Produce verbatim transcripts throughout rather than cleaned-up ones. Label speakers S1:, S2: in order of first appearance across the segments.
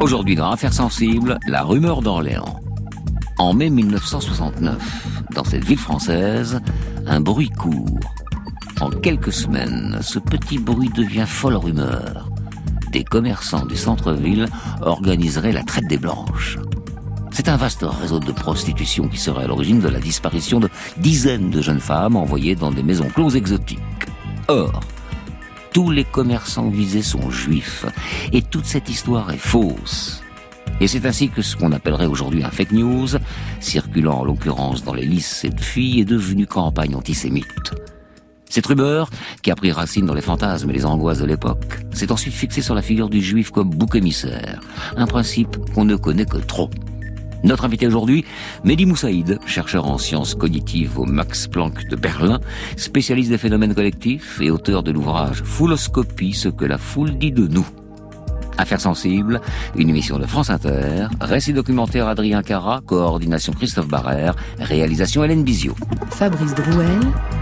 S1: Aujourd'hui dans Affaires sensibles, la rumeur d'Orléans. En mai mille neuf cent soixante-neuf, dans cette ville française, un bruit court. En quelques semaines, ce petit bruit devient folle rumeur. Des commerçants du centre-ville organiseraient la traite des blanches. C'est un vaste réseau de prostitution qui serait à l'origine de la disparition de dizaines de jeunes femmes envoyées dans des maisons closes exotiques. Or, tous les commerçants visés sont juifs, et toute cette histoire est fausse. Et c'est ainsi que ce qu'on appellerait aujourd'hui un fake news, circulant en l'occurrence dans les lycées de filles, est devenu campagne antisémite. Cette rumeur, qui a pris racine dans les fantasmes et les angoisses de l'époque, s'est ensuite fixée sur la figure du juif comme bouc émissaire, un principe qu'on ne connaît que trop. Notre invité aujourd'hui, Mehdi Moussaïd, chercheur en sciences cognitives au Max Planck de Berlin, spécialiste des phénomènes collectifs et auteur de l'ouvrage Fouloscopie, ce que la foule dit de nous. Affaires sensibles, une émission de France Inter, récit documentaire Adrien Cara, coordination Christophe Barrère, réalisation Hélène Bizio.
S2: Fabrice Drouel,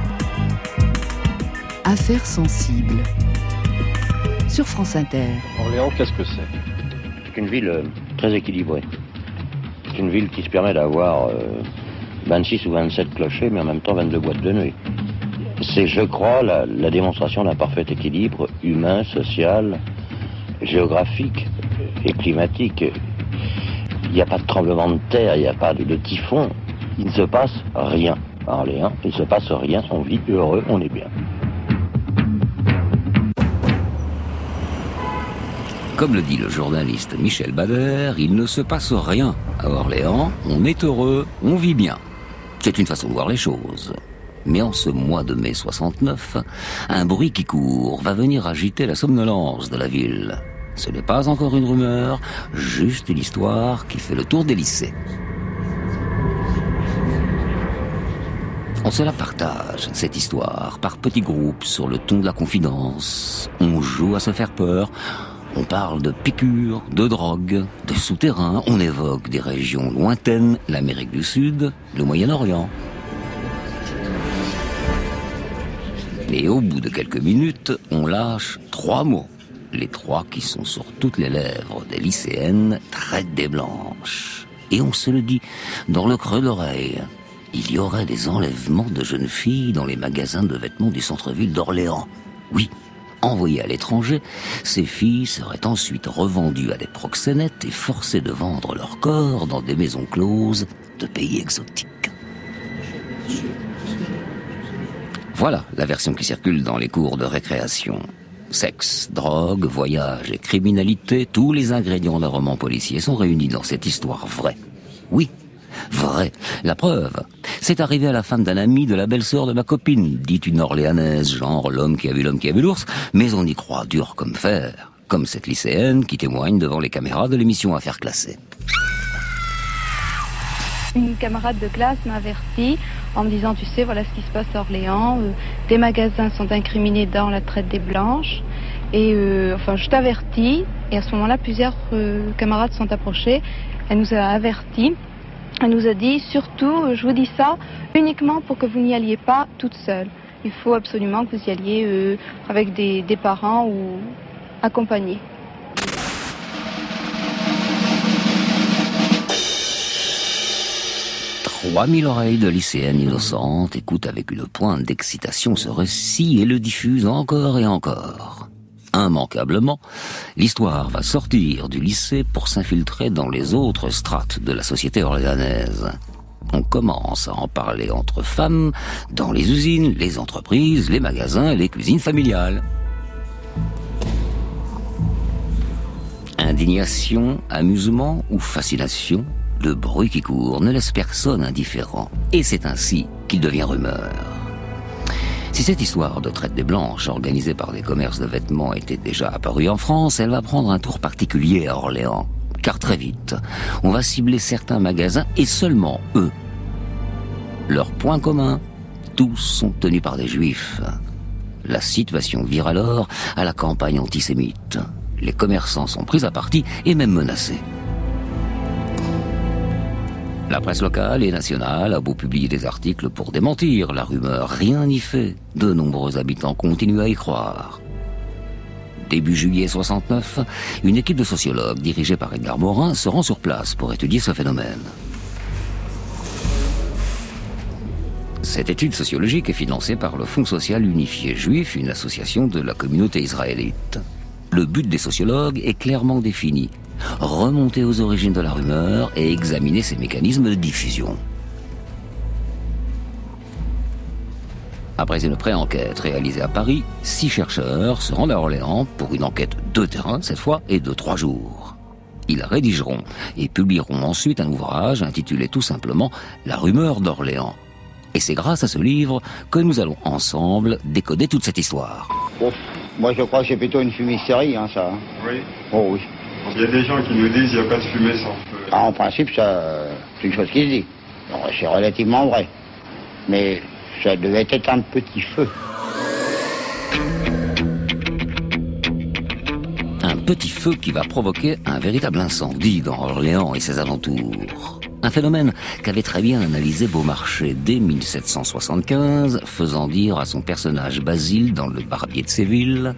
S2: Affaires sensibles, sur France Inter.
S3: Orléans, qu'est-ce que c'est ?
S4: C'est une ville euh, très équilibrée. C'est une ville qui se permet d'avoir euh, vingt-six ou vingt-sept clochers, mais en même temps vingt-deux boîtes de nuit. C'est, je crois, la, la démonstration d'un parfait équilibre humain, social, géographique et climatique. Il n'y a pas de tremblement de terre, il n'y a pas de, de typhon. Il ne se passe rien à Orléans. Il ne se passe rien, on vit heureux, on est bien.
S1: Comme le dit le journaliste Michel Bader, il ne se passe rien à Orléans, on est heureux, on vit bien. C'est une façon de voir les choses. Mais en ce mois de mai soixante-neuf, un bruit qui court va venir agiter la somnolence de la ville. Ce n'est pas encore une rumeur, juste une histoire qui fait le tour des lycées. On se la partage, cette histoire, par petits groupes, sur le ton de la confidence. On joue à se faire peur. On parle de piqûres, de drogue, de souterrains, on évoque des régions lointaines, l'Amérique du Sud, le Moyen-Orient. Et au bout de quelques minutes, on lâche trois mots. Les trois qui sont sur toutes les lèvres des lycéennes, traite des blanches. Et on se le dit dans le creux de l'oreille. Il y aurait des enlèvements de jeunes filles dans les magasins de vêtements du centre-ville d'Orléans. Oui. Envoyées à l'étranger, ces filles seraient ensuite revendues à des proxénètes et forcées de vendre leur corps dans des maisons closes de pays exotiques. Voilà la version qui circule dans les cours de récréation. Sexe, drogue, voyage et criminalité, tous les ingrédients d'un roman policier sont réunis dans cette histoire vraie. Oui, vraie. La preuve, c'est arrivé à la femme d'un ami de la belle-sœur de ma copine, dit une Orléanaise, genre l'homme qui a vu l'homme qui a vu l'ours, mais on y croit dur comme fer, comme cette lycéenne qui témoigne devant les caméras de l'émission Affaires classées.
S5: Une camarade de classe m'a averti en me disant, tu sais, voilà ce qui se passe à Orléans, euh, des magasins sont incriminés dans la traite des blanches, et euh, enfin je t'avertis, et à ce moment-là plusieurs euh, camarades sont approchés, elle nous a avertis. Elle nous a dit, surtout, je vous dis ça uniquement pour que vous n'y alliez pas toute seule. Il faut absolument que vous y alliez euh, avec des, des parents ou accompagnés.
S1: Trois mille oreilles de lycéennes innocentes écoutent avec une pointe d'excitation ce récit et le diffusent encore et encore. Immanquablement, l'histoire va sortir du lycée pour s'infiltrer dans les autres strates de la société orléanaise. On commence à en parler entre femmes, dans les usines, les entreprises, les magasins, les cuisines familiales. Indignation, amusement ou fascination, le bruit qui court ne laisse personne indifférent. Et c'est ainsi qu'il devient rumeur. Si cette histoire de traite des blanches organisée par des commerces de vêtements était déjà apparue en France, elle va prendre un tour particulier à Orléans. Car très vite, on va cibler certains magasins et seulement eux. Leur point commun, tous sont tenus par des juifs. La situation vire alors à la campagne antisémite. Les commerçants sont pris à partie et même menacés. La presse locale et nationale a beau publier des articles pour démentir la rumeur, rien n'y fait. De nombreux habitants continuent à y croire. Début juillet soixante-neuf, une équipe de sociologues dirigée par Edgar Morin se rend sur place pour étudier ce phénomène. Cette étude sociologique est financée par le Fonds social unifié juif, une association de la communauté israélite. Le but des sociologues est clairement défini. Remonter aux origines de la rumeur et examiner ses mécanismes de diffusion. Après une pré-enquête réalisée à Paris, six chercheurs se rendent à Orléans pour une enquête de terrain, cette fois, et de trois jours. Ils rédigeront et publieront ensuite un ouvrage intitulé tout simplement « La rumeur d'Orléans ». Et c'est grâce à ce livre que nous allons ensemble décoder toute cette histoire.
S3: Bon, moi je crois que c'est plutôt une fumisterie, hein, ça.
S6: Oui.
S3: Oh oui.
S6: Il y a des gens qui nous disent qu'il n'y a pas de fumée sans feu.
S3: Ah, en principe, ça, c'est une chose qui se dit. Alors, c'est relativement vrai. Mais ça devait être un petit feu.
S1: Un petit feu qui va provoquer un véritable incendie dans Orléans et ses alentours. Un phénomène qu'avait très bien analysé Beaumarchais dès mille sept cent soixante-quinze, faisant dire à son personnage Basile dans Le Barbier de Séville: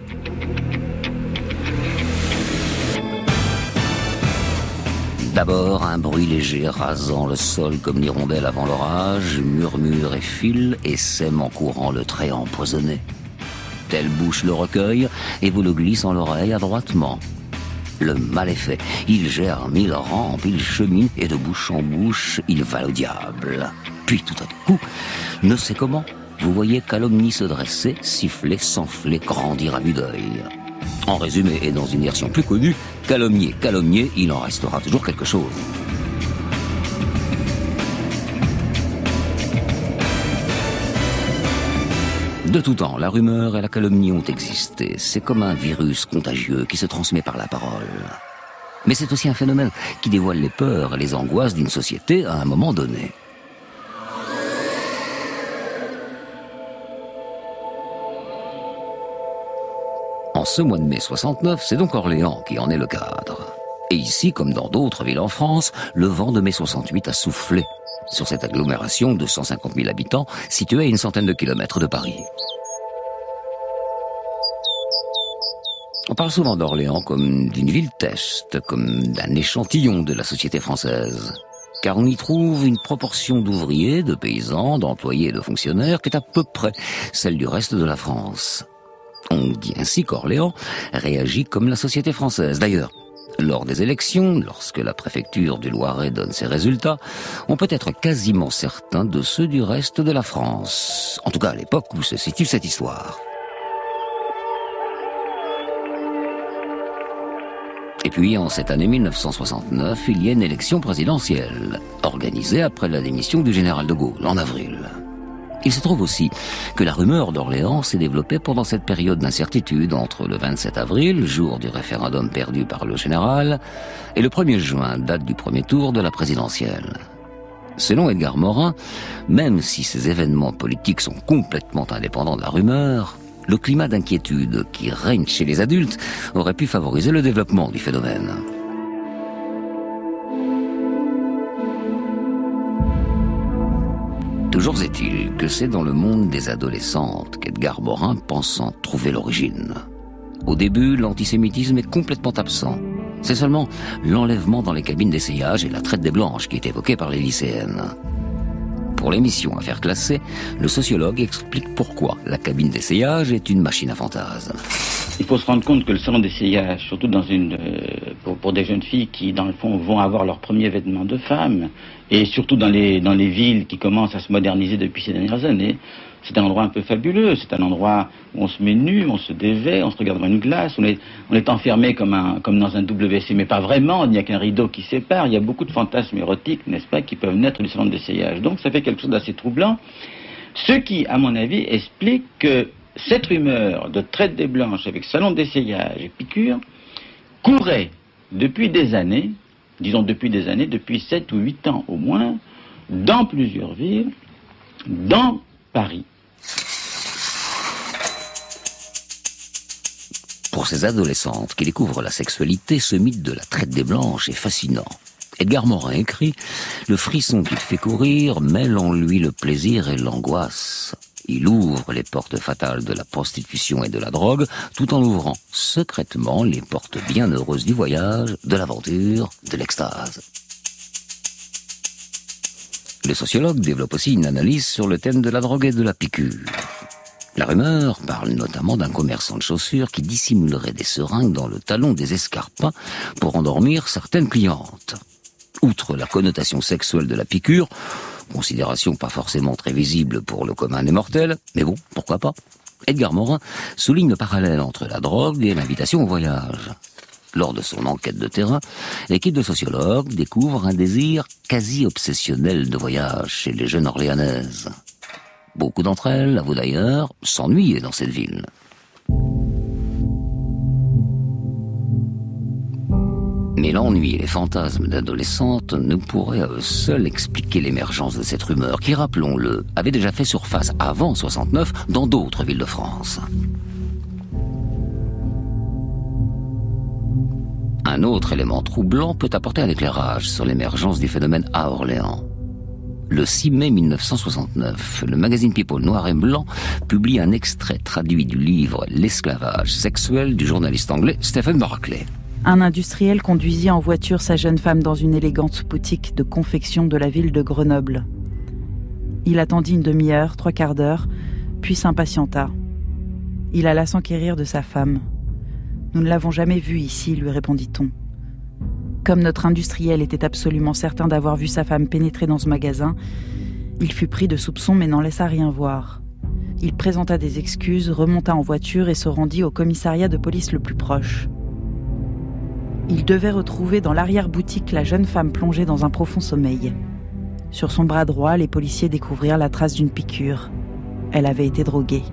S1: d'abord, un bruit léger rasant le sol comme l'hirondelle avant l'orage, murmure et file et sème en courant le trait empoisonné. Telle bouche le recueille et vous le glisse en l'oreille adroitement. Le mal est fait, il germe, il rampe, il chemine et de bouche en bouche, il va au diable. Puis tout à coup, ne sait comment, vous voyez calomnie se dresser, siffler, s'enfler, grandir à vue d'œil. En résumé, et dans une version plus connue, calomnier, calomnier, il en restera toujours quelque chose. De tout temps, la rumeur et la calomnie ont existé. C'est comme un virus contagieux qui se transmet par la parole. Mais c'est aussi un phénomène qui dévoile les peurs et les angoisses d'une société à un moment donné. En ce mois de mai soixante-neuf, c'est donc Orléans qui en est le cadre. Et ici, comme dans d'autres villes en France, le vent de mai soixante-huit a soufflé sur cette agglomération de cent cinquante mille habitants située à une centaine de kilomètres de Paris. On parle souvent d'Orléans comme d'une ville test, comme d'un échantillon de la société française. Car on y trouve une proportion d'ouvriers, de paysans, d'employés et de fonctionnaires qui est à peu près celle du reste de la France. On dit ainsi qu'Orléans réagit comme la société française. D'ailleurs, lors des élections, lorsque la préfecture du Loiret donne ses résultats, on peut être quasiment certain de ceux du reste de la France. En tout cas à l'époque où se situe cette histoire. Et puis, en cette année mille neuf cent soixante-neuf, il y a une élection présidentielle, organisée après la démission du général de Gaulle, en avril. Il se trouve aussi que la rumeur d'Orléans s'est développée pendant cette période d'incertitude entre le vingt-sept avril, jour du référendum perdu par le général, et le premier juin, date du premier tour de la présidentielle. Selon Edgar Morin, même si ces événements politiques sont complètement indépendants de la rumeur, le climat d'inquiétude qui règne chez les adultes aurait pu favoriser le développement du phénomène. Toujours est-il que c'est dans le monde des adolescentes qu'Edgar Morin pense en trouver l'origine. Au début, l'antisémitisme est complètement absent. C'est seulement l'enlèvement dans les cabines d'essayage et la traite des blanches qui est évoquée par les lycéennes. Pour l'émission Affaires classées, le sociologue explique pourquoi la cabine d'essayage est une machine à fantasmes.
S7: Il faut se rendre compte que le salon d'essayage, surtout dans une, euh, pour, pour des jeunes filles qui, dans le fond, vont avoir leur premier vêtement de femme, et surtout dans les, dans les villes qui commencent à se moderniser depuis ces dernières années, c'est un endroit un peu fabuleux. C'est un endroit où on se met nu, on se dévêt, on se regarde dans une glace, on est, on est enfermé comme, un, comme dans un W C, mais pas vraiment, il n'y a qu'un rideau qui sépare. Il y a beaucoup de fantasmes érotiques, n'est-ce pas, qui peuvent naître du salon d'essayage. Donc ça fait quelque chose d'assez troublant. Ce qui, à mon avis, explique que cette rumeur de traite des blanches avec salon d'essayage et piqûre courait depuis des années, disons depuis des années, depuis sept ou huit ans au moins, dans plusieurs villes, dans Paris.
S1: Pour ces adolescentes qui découvrent la sexualité, ce mythe de la traite des blanches est fascinant. Edgar Morin écrit « Le frisson qu'il fait courir mêle en lui le plaisir et l'angoisse. Il ouvre les portes fatales de la prostitution et de la drogue, tout en ouvrant secrètement les portes bienheureuses du voyage, de l'aventure, de l'extase. Le sociologue développe aussi une analyse sur le thème de la drogue et de la piqûre. La rumeur parle notamment d'un commerçant de chaussures qui dissimulerait des seringues dans le talon des escarpins pour endormir certaines clientes. Outre la connotation sexuelle de la piqûre, considération pas forcément très visible pour le commun des mortels, mais bon, pourquoi pas, Edgar Morin souligne le parallèle entre la drogue et l'invitation au voyage. Lors de son enquête de terrain, l'équipe de sociologues découvre un désir quasi obsessionnel de voyage chez les jeunes Orléanaises. Beaucoup d'entre elles, avouent d'ailleurs, s'ennuyaient dans cette ville. Mais l'ennui et les fantasmes d'adolescentes ne pourraient à eux seuls expliquer l'émergence de cette rumeur qui, rappelons-le, avait déjà fait surface avant soixante-neuf dans d'autres villes de France. Un autre élément troublant peut apporter un éclairage sur l'émergence du phénomène à Orléans. Le six mai mille neuf cent soixante-neuf, le magazine People noir et blanc publie un extrait traduit du livre « L'esclavage sexuel » du journaliste anglais Stephen Barclay.
S8: Un industriel conduisit en voiture sa jeune femme dans une élégante boutique de confection de la ville de Grenoble. Il attendit une demi-heure, trois quarts d'heure, puis s'impatienta. Il alla s'enquérir de sa femme. « Nous ne l'avons jamais vue ici », lui répondit-on. Comme notre industriel était absolument certain d'avoir vu sa femme pénétrer dans ce magasin, il fut pris de soupçons mais n'en laissa rien voir. Il présenta des excuses, remonta en voiture et se rendit au commissariat de police le plus proche. Il devait retrouver dans l'arrière-boutique la jeune femme plongée dans un profond sommeil. Sur son bras droit, les policiers découvrirent la trace d'une piqûre. Elle avait été droguée.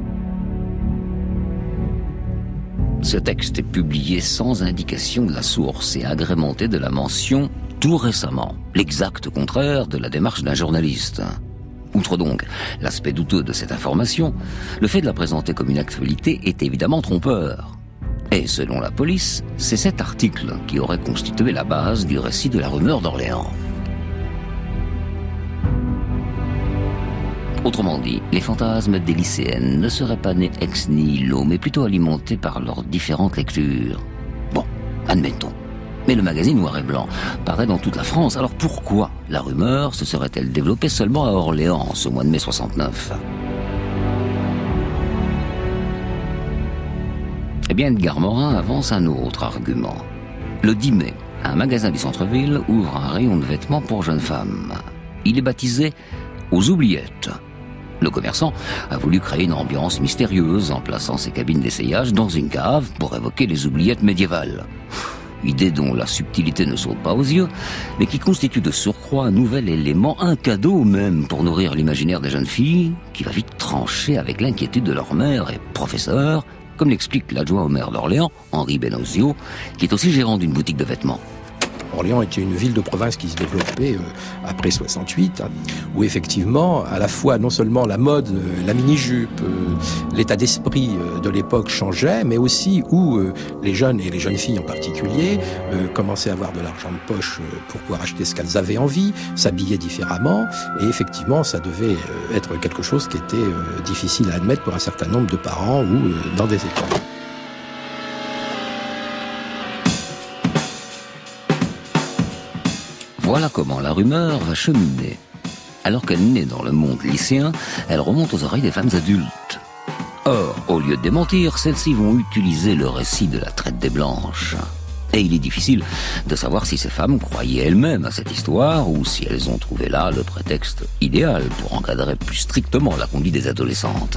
S1: Ce texte est publié sans indication de la source et agrémenté de la mention « tout récemment », l'exact contraire de la démarche d'un journaliste. Outre donc l'aspect douteux de cette information, le fait de la présenter comme une actualité est évidemment trompeur. Et selon la police, c'est cet article qui aurait constitué la base du récit de la rumeur d'Orléans. Autrement dit, les fantasmes des lycéennes ne seraient pas nés ex nihilo, mais plutôt alimentés par leurs différentes lectures. Bon, admettons. Mais le magazine Noir et Blanc paraît dans toute la France, alors pourquoi la rumeur se serait-elle développée seulement à Orléans en ce mois de mai soixante-neuf? Eh bien, Edgar Morin avance un autre argument. Le dix mai, un magasin du centre-ville ouvre un rayon de vêtements pour jeunes femmes. Il est baptisé « Aux oubliettes ». Le commerçant a voulu créer une ambiance mystérieuse en plaçant ses cabines d'essayage dans une cave pour évoquer les oubliettes médiévales. Idée dont la subtilité ne saute pas aux yeux, mais qui constitue de surcroît un nouvel élément, un cadeau même pour nourrir l'imaginaire des jeunes filles, qui va vite trancher avec l'inquiétude de leur mère et professeur, comme l'explique l'adjoint au maire d'Orléans, Henri Benozio, qui est aussi gérant d'une boutique de vêtements.
S9: Orléans était une ville de province qui se développait euh, après soixante-huit, où effectivement, à la fois, non seulement la mode, euh, la mini-jupe, euh, l'état d'esprit euh, de l'époque changeait, mais aussi où euh, les jeunes, et les jeunes filles en particulier, euh, commençaient à avoir de l'argent de poche euh, pour pouvoir acheter ce qu'elles avaient envie, s'habiller différemment, et effectivement, ça devait euh, être quelque chose qui était euh, difficile à admettre pour un certain nombre de parents ou euh, dans des écoles.
S1: Voilà comment la rumeur va cheminer. Alors qu'elle naît dans le monde lycéen, elle remonte aux oreilles des femmes adultes. Or, au lieu de démentir, celles-ci vont utiliser le récit de la traite des blanches. Et il est difficile de savoir si ces femmes croyaient elles-mêmes à cette histoire ou si elles ont trouvé là le prétexte idéal pour encadrer plus strictement la conduite des adolescentes.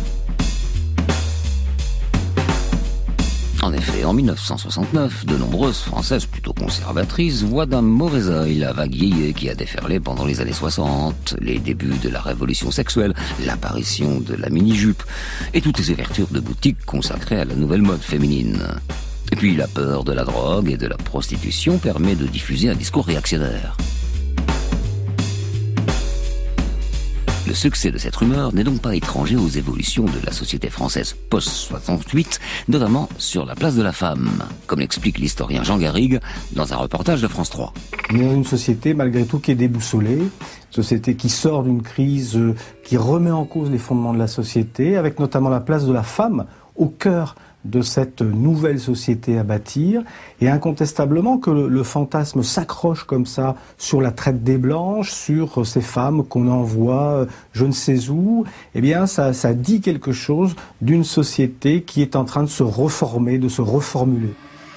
S1: En effet, en mille neuf cent soixante-neuf, de nombreuses Françaises plutôt conservatrices voient d'un mauvais œil la vague yéyé qui a déferlé pendant les années soixante, les débuts de la révolution sexuelle, l'apparition de la mini-jupe et toutes les ouvertures de boutiques consacrées à la nouvelle mode féminine. Et puis la peur de la drogue et de la prostitution permet de diffuser un discours réactionnaire. Le succès de cette rumeur n'est donc pas étranger aux évolutions de la société française post-soixante-huit, notamment sur la place de la femme, comme l'explique l'historien Jean Garrigue dans un reportage de France trois.
S10: On est dans une société malgré tout qui est déboussolée, une société qui sort d'une crise, qui remet en cause les fondements de la société, avec notamment la place de la femme au cœur de cette nouvelle société à bâtir, et incontestablement que le, le fantasme s'accroche comme ça sur la traite des blanches, sur ces femmes qu'on envoie je ne sais où, eh bien ça, ça dit quelque chose d'une société qui est en train de se reformer, de se reformuler.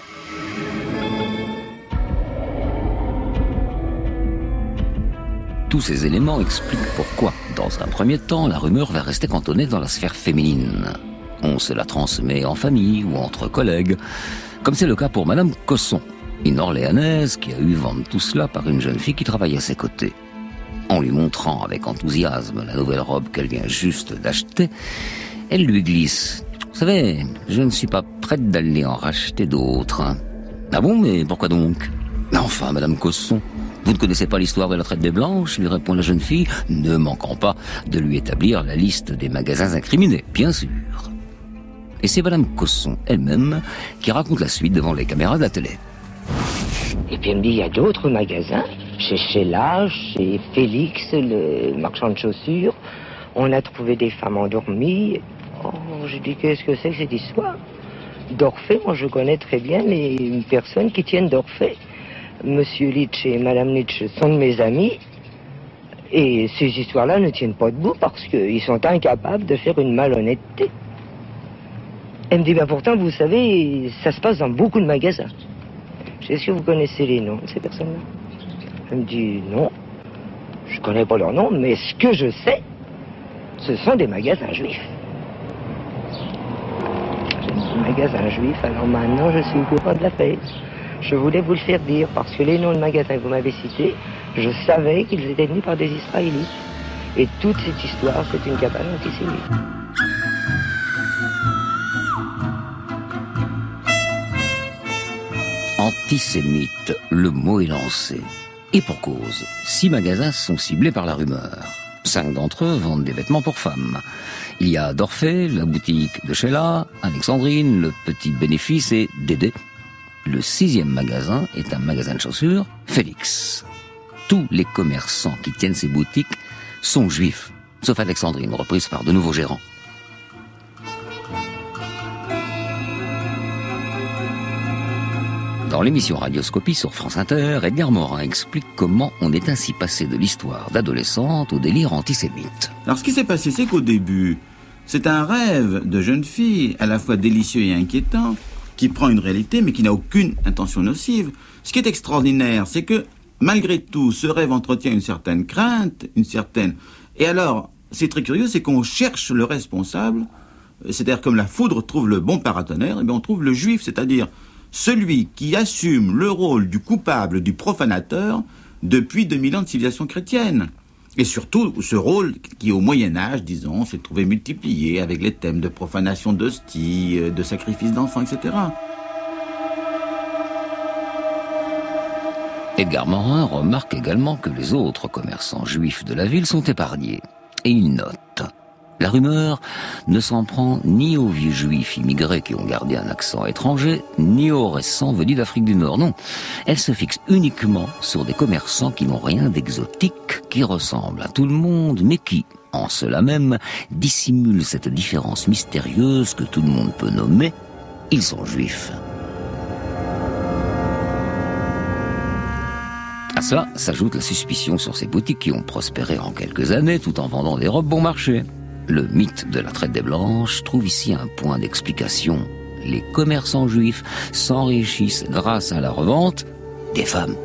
S1: Tous ces éléments expliquent pourquoi, dans un premier temps, la rumeur va rester cantonnée dans la sphère féminine. On se la transmet en famille ou entre collègues, comme c'est le cas pour Madame Cosson, une Orléanaise qui a eu vent de tout cela par une jeune fille qui travaille à ses côtés. En lui montrant avec enthousiasme la nouvelle robe qu'elle vient juste d'acheter, elle lui glisse « Vous savez, je ne suis pas prête d'aller en racheter d'autres. » Ah bon, mais pourquoi donc ? Mais enfin, Madame Cosson, vous ne connaissez pas l'histoire de la traite des blanches, lui répond la jeune fille, ne manquant pas de lui établir la liste des magasins incriminés, bien sûr. Et c'est Madame Cosson elle-même qui raconte la suite devant les caméras de la télé.
S11: Et puis elle me dit, il y a d'autres magasins, chez Sheila, chez Félix, le marchand de chaussures. On a trouvé des femmes endormies. Oh, je dis, qu'est-ce que c'est que cette histoire ? D'Orphée, moi je connais très bien les personnes qui tiennent d'Orphée. Monsieur Litch et Madame Litch sont de mes amis. Et ces histoires-là ne tiennent pas debout parce qu'ils sont incapables de faire une malhonnêteté. Elle me dit, ben pourtant, vous savez, ça se passe dans beaucoup de magasins. Je dis, est-ce que vous connaissez les noms de ces personnes-là ? Elle me dit, non, je connais pas leurs noms, mais ce que je sais, ce sont des magasins juifs. Des magasins juifs, alors maintenant, je suis au courant de la fête. Je voulais vous le faire dire, parce que les noms de magasins que vous m'avez cités, je savais qu'ils étaient tenus par des Israélites. Et toute cette histoire, c'est une cabane antisémite.
S1: Antisémite, le mot est lancé. Et pour cause, six magasins sont ciblés par la rumeur. Cinq d'entre eux vendent des vêtements pour femmes. Il y a d'Orphée, la boutique de Sheila, Alexandrine, le Petit Bénéfice et Dédé. Le sixième magasin est un magasin de chaussures, Félix. Tous les commerçants qui tiennent ces boutiques sont juifs, sauf Alexandrine, reprise par de nouveaux gérants. Dans l'émission Radioscopie sur France Inter, Edgar Morin explique comment on est ainsi passé de l'histoire d'adolescente au délire antisémite.
S12: Alors ce qui s'est passé, c'est qu'au début, c'est un rêve de jeune fille, à la fois délicieux et inquiétant, qui prend une réalité mais qui n'a aucune intention nocive. Ce qui est extraordinaire, c'est que malgré tout, ce rêve entretient une certaine crainte, une certaine... Et alors, c'est très curieux, c'est qu'on cherche le responsable, c'est-à-dire comme la foudre trouve le bon paratonnerre, et bien on trouve le juif, c'est-à-dire celui qui assume le rôle du coupable, du profanateur, depuis deux mille ans de civilisation chrétienne. Et surtout, ce rôle qui, au Moyen-Âge, disons, s'est trouvé multiplié avec les thèmes de profanation d'hosties, de sacrifice d'enfants, et cetera.
S1: Edgar Morin remarque également que les autres commerçants juifs de la ville sont épargnés. Et il note: la rumeur ne s'en prend ni aux vieux juifs immigrés qui ont gardé un accent étranger, ni aux récents venus d'Afrique du Nord. Non, elle se fixe uniquement sur des commerçants qui n'ont rien d'exotique, qui ressemblent à tout le monde, mais qui, en cela même, dissimulent cette différence mystérieuse que tout le monde peut nommer: ils sont juifs. À cela s'ajoute la suspicion sur ces boutiques qui ont prospéré en quelques années tout en vendant des robes bon marché. Le mythe de la traite des blanches trouve ici un point d'explication. Les commerçants juifs s'enrichissent grâce à la revente des femmes.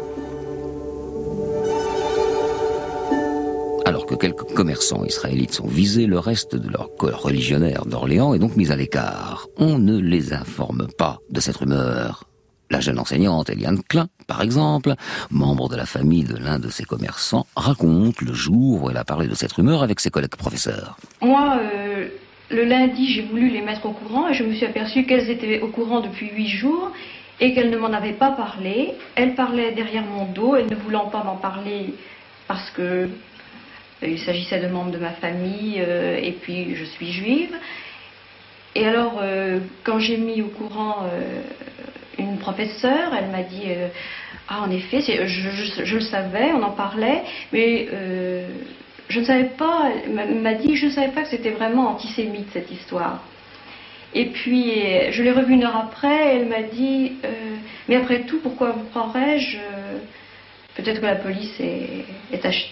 S1: Alors que quelques commerçants israélites sont visés, le reste de leur corps religionnaire d'Orléans est donc mis à l'écart. On ne les informe pas de cette rumeur. La jeune enseignante Eliane Klein, par exemple, membre de la famille de l'un de ces commerçants, raconte le jour où elle a parlé de cette rumeur avec ses collègues professeurs.
S13: Moi, euh, le lundi, j'ai voulu les mettre au courant et je me suis aperçue qu'elles étaient au courant depuis huit jours et qu'elles ne m'en avaient pas parlé. Elles parlaient derrière mon dos, elles ne voulant pas m'en parler parce que Il s'agissait de membres de ma famille, euh, et puis je suis juive. Et alors, euh, quand j'ai mis au courant euh, une professeure, elle m'a dit euh, « Ah, en effet, je, je, je le savais, on en parlait, mais euh, je ne savais pas, elle m'a dit, je ne savais pas que c'était vraiment antisémite, cette histoire. » Et puis, je l'ai revue une heure après, elle m'a dit euh, « Mais après tout, pourquoi vous croirais-je ? Peut-être que la police est, est achetée. »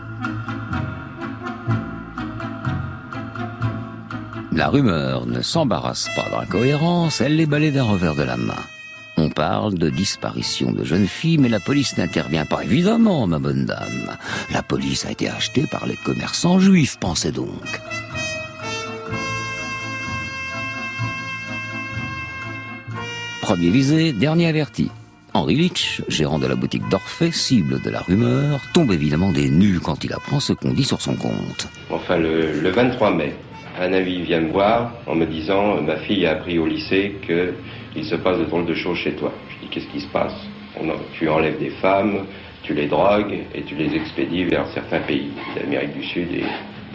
S1: La rumeur ne s'embarrasse pas d'incohérence, elle les balaie d'un revers de la main. On parle de disparition de jeunes filles, mais la police n'intervient pas, évidemment, ma bonne dame. La police a été achetée par les commerçants juifs, pensez donc. Premier visé, dernier averti. Henri Litch, gérant de la boutique d'Orphée, cible de la rumeur, tombe évidemment des nues quand il apprend ce qu'on dit sur son compte.
S14: Enfin, le, le vingt-trois mai, un ami vient me voir en me disant « Ma fille a appris au lycée qu'il se passe de drôles de choses chez toi. » Je dis « Qu'est-ce qui se passe ? On a, Tu enlèves des femmes, tu les drogues et tu les expédies vers certains pays d'Amérique du Sud et d'Arabie. »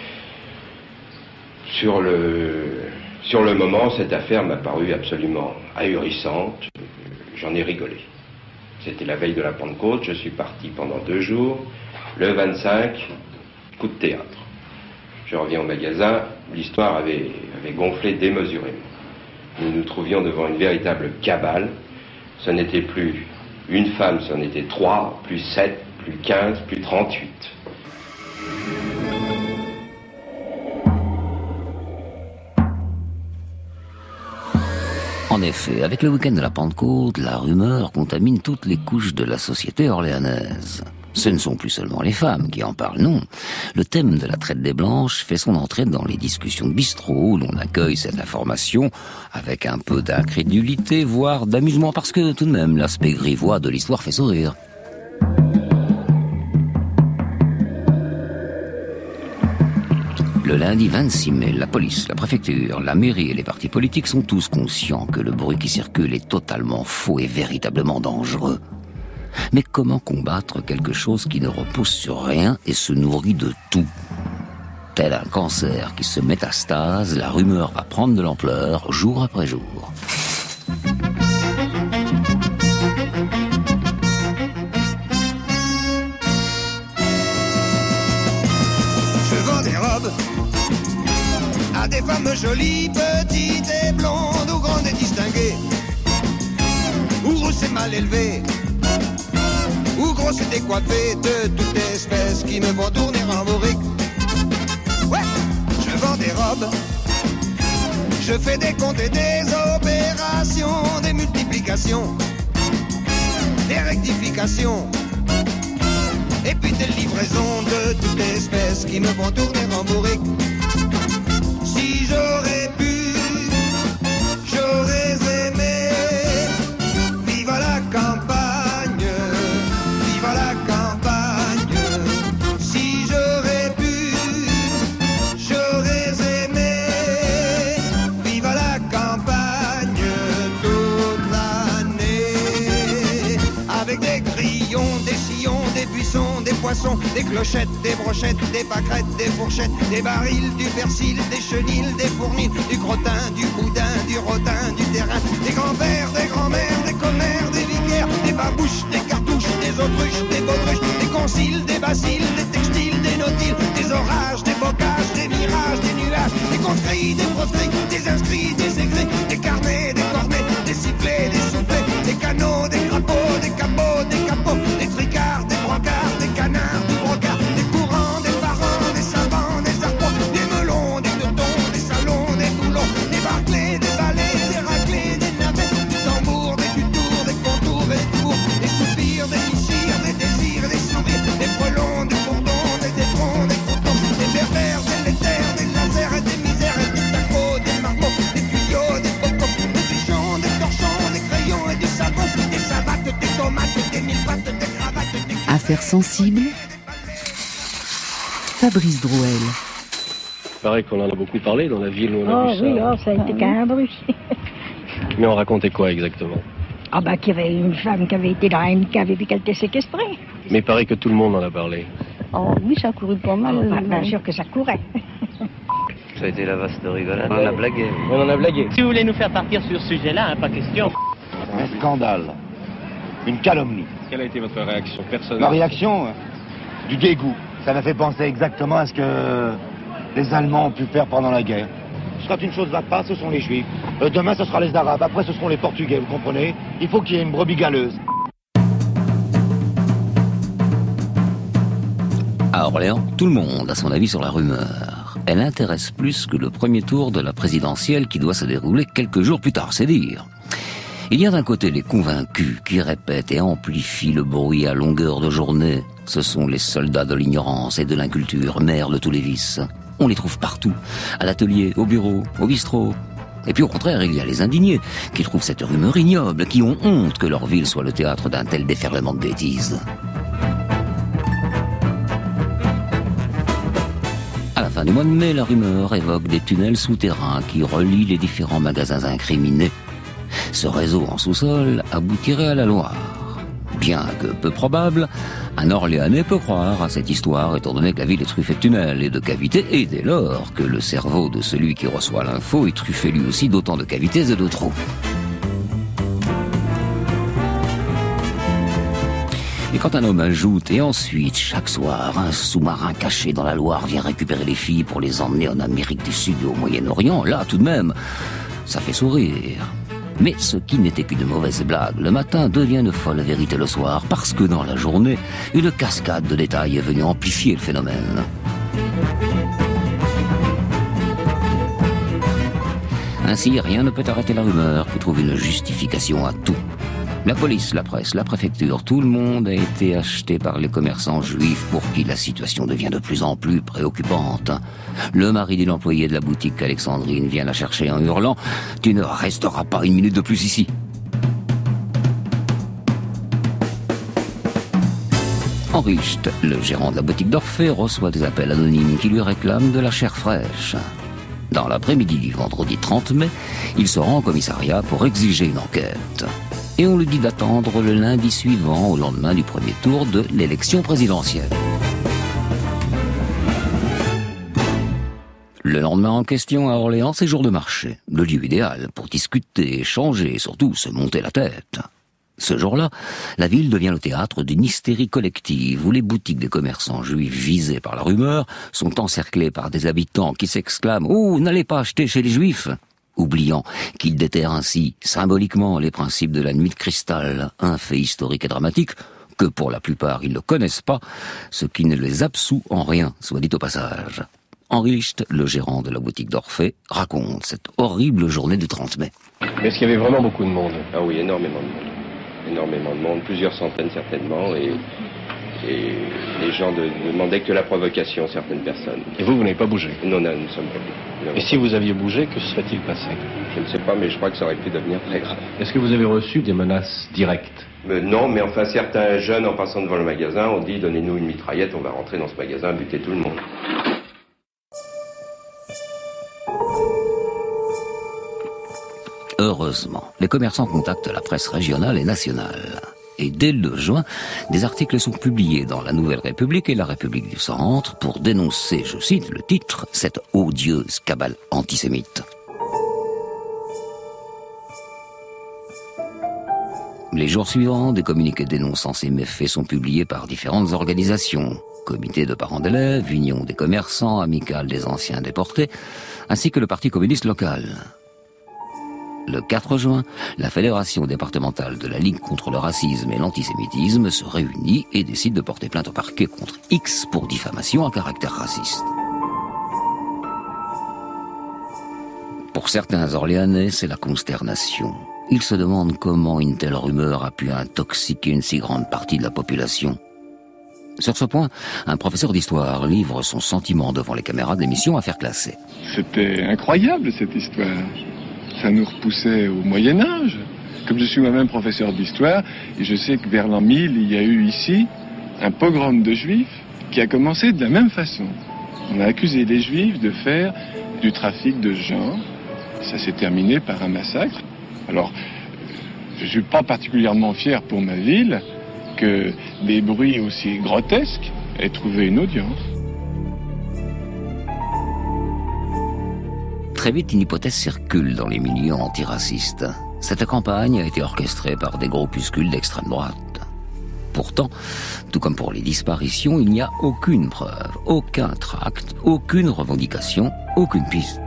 S14: Sur le, sur le moment, cette affaire m'a paru absolument ahurissante. J'en ai rigolé. C'était la veille de la Pentecôte, je suis parti pendant deux jours. Le vingt-cinq, coup de théâtre. Je reviens au magasin, l'histoire avait, avait gonflé démesurément. Nous nous trouvions devant une véritable cabale. Ce n'était plus une femme, ce n'était trois, plus sept, plus quinze, plus trente-huit.
S1: En effet, avec le week-end de la Pentecôte, la rumeur contamine toutes les couches de la société orléanaise. Ce ne sont plus seulement les femmes qui en parlent, non. Le thème de la traite des blanches fait son entrée dans les discussions de bistrot où l'on accueille cette information avec un peu d'incrédulité, voire d'amusement, parce que tout de même, l'aspect grivois de l'histoire fait sourire. Le lundi vingt-six mai, la police, la préfecture, la mairie et les partis politiques sont tous conscients que le bruit qui circule est totalement faux et véritablement dangereux. Mais comment combattre quelque chose qui ne repose sur rien et se nourrit de tout ? Tel un cancer qui se métastase, la rumeur va prendre de l'ampleur jour après jour.
S15: Je vends des robes à des femmes jolies, petites et blondes, ou grandes et distinguées, ou grosses et mal élevées, ou grosses et décoiffées, de toute espèce qui me vont tourner en bourrique. Ouais, je vends des robes, je fais des comptes et des opérations, des multiplications, des rectifications, et puis des livraisons de toute espèce qui me vont tourner en bourrique. Si j'aurais pu, j'aurais aimé vivre à la campagne, vivre à la campagne. Si j'aurais pu, j'aurais aimé vivre à la campagne toute l'année, avec des grillons, des sillons, des buissons, des poissons, des clochettes, des brochettes, des pâquerettes, des fourchettes, des barils, du persil, des chenilles, des fournils, du crottin, du boudin, du rotin, du terrain, des grands-pères, des grands-mères, des commères, des vicaires, des babouches, des cartouches, des autruches, des baudruches, des conciles, des basiles, des textiles, des nautiles, des orages, des bocages, des mirages, des nuages, des conscrits, des proscrits, des inscrits, des écrits, des carnets, des cornets, des sifflets, des soufflets, des canaux, des crapauds, des capots, des capots, des tricards, des brancards, des canards, du brocard, des courants, des parents, des savants, des arpents, des melons, des teutons, des salons, des boulons, des barclés, des balais, des raclés, des navets, des tambours, des tutours, des contours et des tours, des soupirs, des missirs, des désirs et des sourires, des frelons, des bourdons, des étrons, des croutons, des pervers, des laitaires, des lasers et des misères, et des tacos, des marmots, des tuyaux, des popos, des pigeons, des torchons, des crayons et du savon, des savates, des tomates, des mille pattes, des cravates, des...
S2: Affaires sensibles. Fabrice Drouel.
S16: Il paraît qu'on en a beaucoup parlé dans la ville où on a
S17: oh,
S16: vu ça.
S17: Oui, oh, ça a été qu'un bruit.
S16: Mais on racontait quoi exactement?
S17: Ah bah qu'il y avait une femme qui avait été dans une cave et puis qu'elle était séquestrée.
S16: Mais il paraît que tout le monde en a parlé.
S17: Oh oui, ça a couru pas mal.
S18: Oh, bien sûr que ça courait.
S4: Ça a été la vaste rigolade. On en a blagué.
S16: On en a blagué.
S19: Si vous voulez nous faire partir sur ce sujet-là, hein, pas question.
S20: Un scandale. Une calomnie.
S16: Quelle a été votre réaction personnelle?
S20: Ma réaction, du dégoût. Ça m'a fait penser exactement à ce que les Allemands ont pu faire pendant la guerre. Quand une chose ne va pas, ce sont les Juifs. Euh, demain, ce sera les Arabes. Après, ce seront les Portugais, vous comprenez? Il faut qu'il y ait une brebis galeuse.
S1: À Orléans, tout le monde a son avis sur la rumeur. Elle intéresse plus que le premier tour de la présidentielle qui doit se dérouler quelques jours plus tard, c'est dire. Il y a d'un côté les convaincus qui répètent et amplifient le bruit à longueur de journée. Ce sont les soldats de l'ignorance et de l'inculture, mères de tous les vices. On les trouve partout, à l'atelier, au bureau, au bistrot. Et puis au contraire, il y a les indignés qui trouvent cette rumeur ignoble, qui ont honte que leur ville soit le théâtre d'un tel déferlement de bêtises. À la fin du mois de mai, la rumeur évoque des tunnels souterrains qui relient les différents magasins incriminés. Ce réseau en sous-sol aboutirait à la Loire. Bien que peu probable, un Orléanais peut croire à cette histoire étant donné que la ville est truffée de tunnels et de cavités, et dès lors que le cerveau de celui qui reçoit l'info est truffé lui aussi d'autant de cavités et de trous. Et quand un homme ajoute, et ensuite, chaque soir, un sous-marin caché dans la Loire vient récupérer les filles pour les emmener en Amérique du Sud et au Moyen-Orient, là, tout de même, ça fait sourire. Mais ce qui n'était qu'une mauvaise blague le matin devient une folle vérité le soir, parce que dans la journée, une cascade de détails est venue amplifier le phénomène. Ainsi, rien ne peut arrêter la rumeur qui trouve une justification à tout. La police, la presse, la préfecture, tout le monde a été acheté par les commerçants juifs pour qui la situation devient de plus en plus préoccupante. Le mari d'une employée de la boutique alexandrine vient la chercher en hurlant « Tu ne resteras pas une minute de plus ici !» Henri Licht, le gérant de la boutique d'Orphée, reçoit des appels anonymes qui lui réclament de la chair fraîche. Dans l'après-midi du vendredi trente mai, il se rend au commissariat pour exiger une enquête. Et on lui dit d'attendre le lundi suivant, au lendemain du premier tour de l'élection présidentielle. Le lendemain en question à Orléans, c'est jour de marché, le lieu idéal pour discuter, échanger et surtout se monter la tête. Ce jour-là, la ville devient le théâtre d'une hystérie collective où les boutiques des commerçants juifs visés par la rumeur sont encerclées par des habitants qui s'exclament « Oh, n'allez pas acheter chez les juifs !» oubliant qu'ils déterrent ainsi symboliquement les principes de la nuit de cristal, un fait historique et dramatique que pour la plupart ils ne connaissent pas, ce qui ne les absout en rien, soit dit au passage. Henri Licht, le gérant de la boutique d'Orphée, raconte cette horrible journée du trente mai.
S16: Est-ce qu'il y avait vraiment beaucoup de monde?
S14: Ah oui, énormément de monde. Énormément de monde, plusieurs centaines certainement, et, et les gens de, demandaient que la provocation, certaines personnes.
S16: Et vous, vous n'avez pas bougé?
S14: Non, non, nous ne sommes pas bougés.
S16: Et si vous aviez bougé, que serait-il passé?
S14: Je ne sais pas, mais je crois que ça aurait pu devenir très grave.
S16: Est-ce que vous avez reçu des menaces directes?
S14: Mais non, mais enfin, certains jeunes, en passant devant le magasin, ont dit « Donnez-nous une mitraillette, on va rentrer dans ce magasin, buter tout le monde ».
S1: Heureusement, les commerçants contactent la presse régionale et nationale. Et dès le deux juin, des articles sont publiés dans la Nouvelle République et la République du Centre pour dénoncer, je cite le titre, cette odieuse cabale antisémite. Les jours suivants, des communiqués dénonçant ces méfaits sont publiés par différentes organisations. Comité de parents d'élèves, Union des commerçants, Amicale des anciens déportés, ainsi que le Parti communiste local. Le quatre juin, la Fédération départementale de la Ligue contre le racisme et l'antisémitisme se réunit et décide de porter plainte au parquet contre X pour diffamation à caractère raciste. Pour certains Orléanais, c'est la consternation. Ils se demandent comment une telle rumeur a pu intoxiquer une si grande partie de la population. Sur ce point, un professeur d'histoire livre son sentiment devant les caméras d'émission Affaires classées.
S6: C'était incroyable cette histoire. Ça nous repoussait au Moyen-Âge. Comme je suis moi-même professeur d'histoire, et je sais que vers l'an mille, il y a eu ici un pogrom de juifs qui a commencé de la même façon. On a accusé les juifs de faire du trafic de gens. Ça s'est terminé par un massacre. Alors, je ne suis pas particulièrement fier pour ma ville que des bruits aussi grotesques ait trouvé une audience.
S1: Très vite, une hypothèse circule dans les milieux antiracistes. Cette campagne a été orchestrée par des groupuscules d'extrême droite. Pourtant, tout comme pour les disparitions, il n'y a aucune preuve, aucun tract, aucune revendication, aucune piste.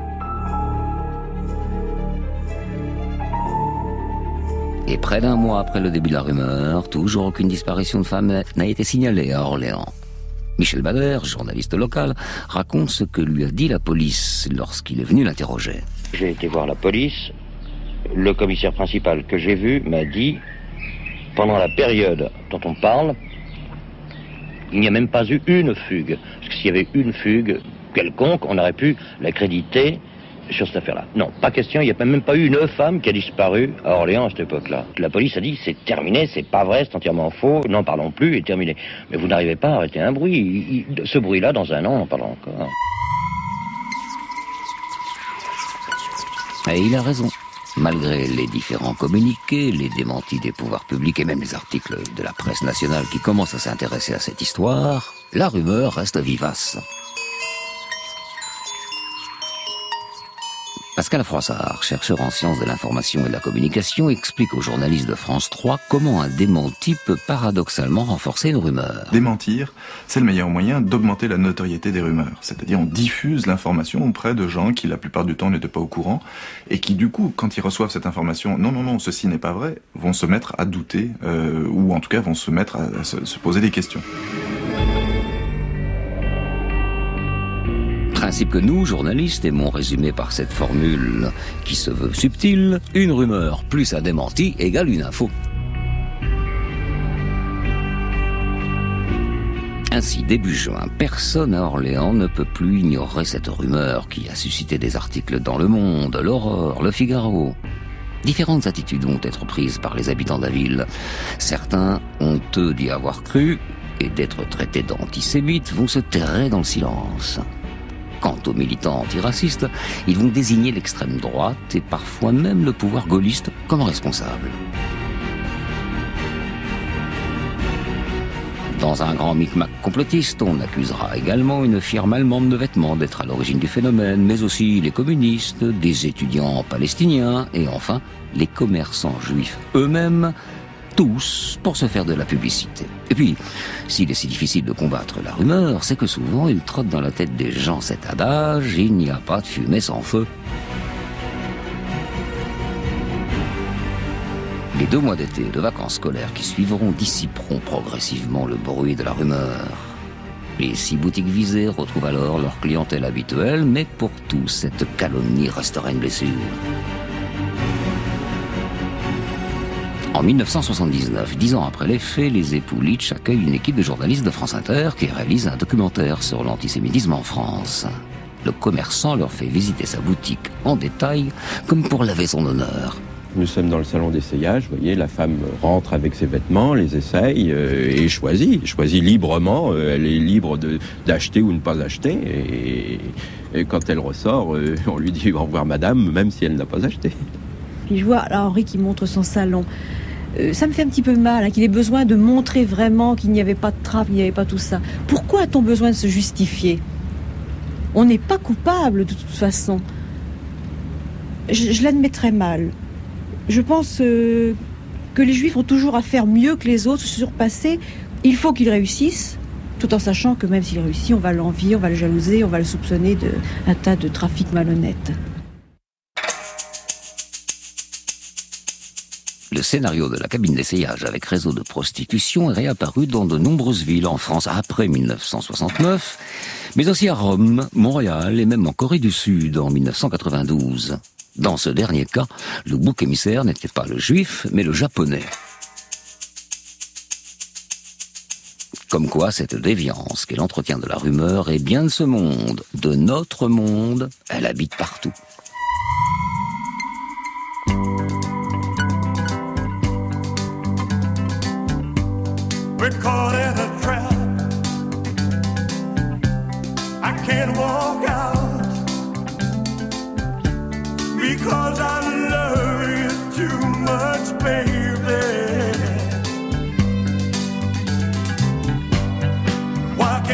S1: Et près d'un mois après le début de la rumeur, toujours aucune disparition de femme n'a été signalée à Orléans. Michel Bader, journaliste local, raconte ce que lui a dit la police lorsqu'il est venu l'interroger.
S4: J'ai été voir la police. Le commissaire principal que j'ai vu m'a dit, pendant la période dont on parle, il n'y a même pas eu une fugue. Parce que s'il y avait une fugue quelconque, on aurait pu l'accréditer sur cette affaire-là. Non, pas question, il n'y a même pas eu une femme qui a disparu à Orléans à cette époque-là. La police a dit, c'est terminé, c'est pas vrai, c'est entièrement faux, n'en parlons plus, et terminé. Mais vous n'arrivez pas à arrêter un bruit. Il, il, ce bruit-là, dans un an, on en parlera encore.
S1: Et il a raison. Malgré les différents communiqués, les démentis des pouvoirs publics et même les articles de la presse nationale qui commencent à s'intéresser à cette histoire, la rumeur reste vivace. Pascal Froissart, chercheur en sciences de l'information et de la communication, explique aux journalistes de France trois comment un démenti peut paradoxalement renforcer une rumeur.
S17: Démentir, c'est le meilleur moyen d'augmenter la notoriété des rumeurs. C'est-à-dire on diffuse l'information auprès de gens qui la plupart du temps n'étaient pas au courant et qui du coup, quand ils reçoivent cette information, non, non, non, ceci n'est pas vrai, vont se mettre à douter euh, ou en tout cas vont se mettre à, à se, se poser des questions.
S1: Principe que nous, journalistes, aimons résumer par cette formule qui se veut subtile, une rumeur plus un démenti égale une info. Ainsi, début juin, personne à Orléans ne peut plus ignorer cette rumeur qui a suscité des articles dans Le Monde, l'Aurore, Le Figaro. Différentes attitudes vont être prises par les habitants de la ville. Certains, honteux d'y avoir cru et d'être traités d'antisémites, vont se terrer dans le silence. Quant aux militants antiracistes, ils vont désigner l'extrême droite et parfois même le pouvoir gaulliste comme responsable. Dans un grand micmac complotiste, on accusera également une firme allemande de vêtements d'être à l'origine du phénomène, mais aussi les communistes, des étudiants palestiniens et enfin les commerçants juifs eux-mêmes, tous pour se faire de la publicité. Et puis, s'il est si difficile de combattre la rumeur, c'est que souvent il trotte dans la tête des gens cet adage « il n'y a pas de fumée sans feu ». Les deux mois d'été et de vacances scolaires qui suivront dissiperont progressivement le bruit de la rumeur. Les six boutiques visées retrouvent alors leur clientèle habituelle, mais pour tous, cette calomnie restera une blessure. En mille neuf cent soixante-dix-neuf, dix ans après les faits, les époux Litch accueillent une équipe de journalistes de France Inter qui réalise un documentaire sur l'antisémitisme en France. Le commerçant leur fait visiter sa boutique en détail, comme pour laver son honneur.
S18: Nous sommes dans le salon d'essayage, vous voyez, la femme rentre avec ses vêtements, les essaye euh, et choisit, choisit librement, euh, elle est libre de, d'acheter ou ne pas acheter, et, et quand elle ressort, euh, on lui dit au revoir madame, même si elle n'a pas acheté.
S21: Puis je vois là, Henri qui montre son salon. Euh, ça me fait un petit peu mal, hein, qu'il ait besoin de montrer vraiment qu'il n'y avait pas de trappe, qu'il n'y avait pas tout ça. Pourquoi a-t-on besoin de se justifier ? On n'est pas coupable de toute façon. Je, je l'admettrais mal. Je pense euh, que les Juifs ont toujours à faire mieux que les autres, se surpasser. Il faut qu'ils réussissent, tout en sachant que même s'ils réussissent, on va l'envier, on va le jalouser, on va le soupçonner d'un tas de trafics malhonnêtes.
S1: Le scénario de la cabine d'essayage avec réseau de prostitution est réapparu dans de nombreuses villes en France après mille neuf cent soixante-neuf, mais aussi à Rome, Montréal et même en Corée du Sud en mille neuf cent quatre-vingt-douze. Dans ce dernier cas, le bouc émissaire n'était pas le juif, mais le japonais. Comme quoi, cette déviance qu'est l'entretien de la rumeur est bien de ce monde, de notre monde, elle habite partout.
S22: We're caught in a trap. I can't walk out because I love you too much, baby. Why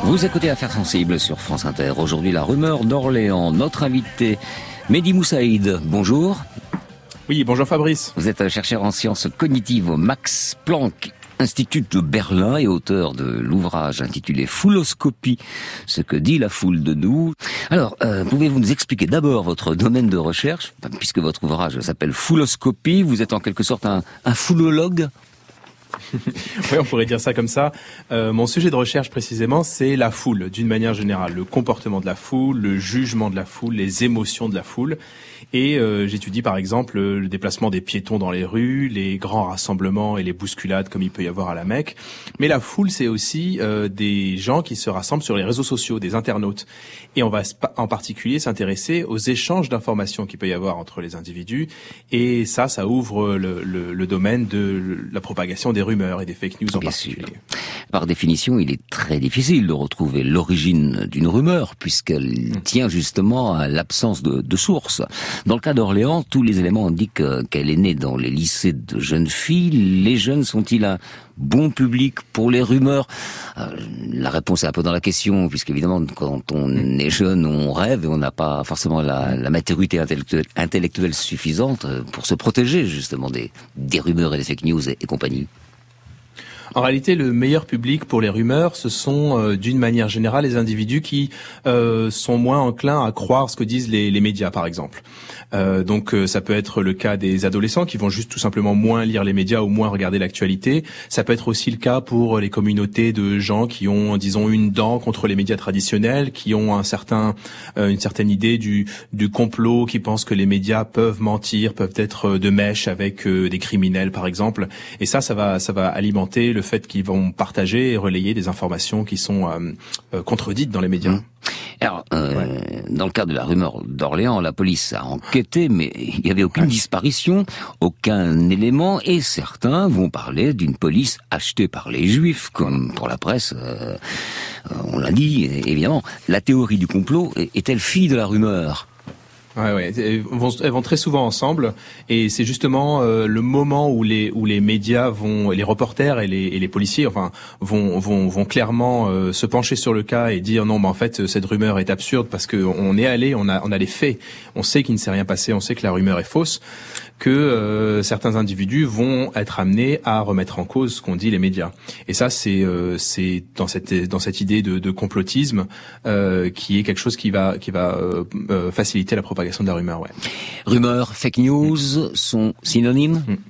S1: Vous écoutez Affaires sensibles sur France Inter. Aujourd'hui, la rumeur d'Orléans. Notre invité, Mehdi Moussaïd. Bonjour.
S3: Oui, bonjour Fabrice.
S1: Vous êtes chercheur en sciences cognitives au Max Planck Institut de Berlin et auteur de l'ouvrage intitulé Fouloscopie, ce que dit la foule de nous. Alors, euh, pouvez-vous nous expliquer d'abord votre domaine de recherche, puisque votre ouvrage s'appelle Fouloscopie, vous êtes en quelque sorte un, un foulologue?
S3: Oui, on pourrait dire ça comme ça. Euh, mon sujet de recherche précisément, c'est la foule, d'une manière générale. Le comportement de la foule, le jugement de la foule, les émotions de la foule. Et euh, j'étudie par exemple le déplacement des piétons dans les rues, les grands rassemblements et les bousculades comme il peut y avoir à la Mecque. Mais la foule, c'est aussi euh, des gens qui se rassemblent sur les réseaux sociaux, des internautes. Et on va en particulier s'intéresser aux échanges d'informations qu'il peut y avoir entre les individus. Et ça, ça ouvre le, le, le domaine de la propagation des rumeurs et des fake news en
S1: Bien
S3: particulier.
S1: sûr. Par définition, il est très difficile de retrouver l'origine d'une rumeur puisqu'elle mmh. tient justement à l'absence de, de source. Dans le cas d'Orléans, tous les éléments indiquent qu'elle est née dans les lycées de jeunes filles. Les jeunes sont-ils un bon public pour les rumeurs? euh, La réponse est un peu dans la question, puisqu'évidemment, quand on est jeune, on rêve et on n'a pas forcément la, la maturité intellectuelle, intellectuelle suffisante pour se protéger justement des, des rumeurs et des fake news et, et compagnie.
S3: En réalité, le meilleur public pour les rumeurs, ce sont euh, d'une manière générale les individus qui euh, sont moins enclins à croire ce que disent les, les médias, par exemple. Euh, donc euh, ça peut être le cas des adolescents qui vont juste tout simplement moins lire les médias ou moins regarder l'actualité. Ça peut être aussi le cas pour les communautés de gens qui ont, disons, une dent contre les médias traditionnels, qui ont un certain, euh, une certaine idée du, du complot, qui pensent que les médias peuvent mentir, peuvent être de mèche avec euh, des criminels, par exemple. Et ça, ça va, ça va alimenter le fait qu'ils vont partager et relayer des informations qui sont euh, euh, contredites dans les médias. Mmh.
S1: Alors, euh, ouais. dans le cas de la rumeur d'Orléans, la police a enquêté, mais il n'y avait aucune disparition, aucun élément, et certains vont parler d'une police achetée par les Juifs, comme pour la presse, euh, on l'a dit, évidemment. La théorie du complot est-elle fille de la rumeur ?
S3: Ouais, ouais. Elles vont, elles vont très souvent ensemble, et c'est justement euh, le moment où les où les médias vont, les reporters et les, et les policiers, enfin, vont vont vont clairement euh, se pencher sur le cas et dire non, mais en fait cette rumeur est absurde parce que on est allé, on a on a les faits, on sait qu'il ne s'est rien passé, on sait que la rumeur est fausse, que euh, certains individus vont être amenés à remettre en cause ce qu'ont dit les médias. Et ça, c'est euh, c'est dans cette dans cette idée de, de complotisme euh, qui est quelque chose qui va qui va euh, euh, faciliter la propagation de la rumeur, ouais.
S1: Rumeurs, fake news mmh. sont synonymes mmh.